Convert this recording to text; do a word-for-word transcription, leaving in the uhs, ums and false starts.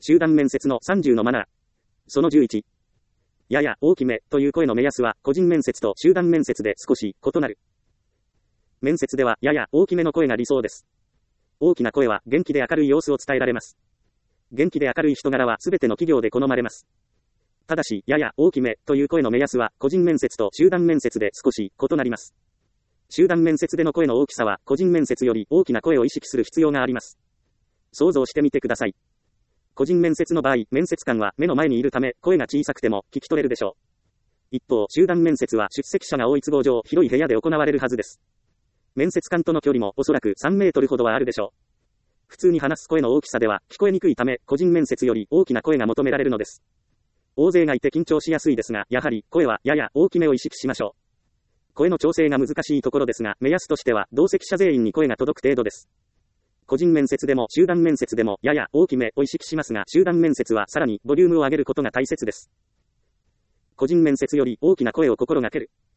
集団面接のさんじゅうのマナー。そのじゅういち。やや大きめという声の目安は個人面接と集団面接で少し異なる。面接ではやや大きめの声が理想です。大きな声は元気で明るい様子を伝えられます。元気で明るい人柄はすべての企業で好まれます。ただし、やや大きめという声の目安は個人面接と集団面接で少し異なります。集団面接での声の大きさは個人面接より大きな声を意識する必要があります。想像してみてください。個人面接の場合、面接官は目の前にいるため声が小さくても聞き取れるでしょう。一方、集団面接は出席者が多い都合上広い部屋で行われるはずです。面接官との距離もおそらくさんメートルほどはあるでしょう。普通に話す声の大きさでは聞こえにくいため、個人面接より大きな声が求められるのです。大勢がいて緊張しやすいですが、やはり声はやや大きめを意識しましょう。声の調整が難しいところですが、目安としては同席者全員に声が届く程度です。個人面接でも集団面接でもやや大きめを意識しますが、集団面接はさらにボリュームを上げることが大切です。個人面接より大きな声を心がける。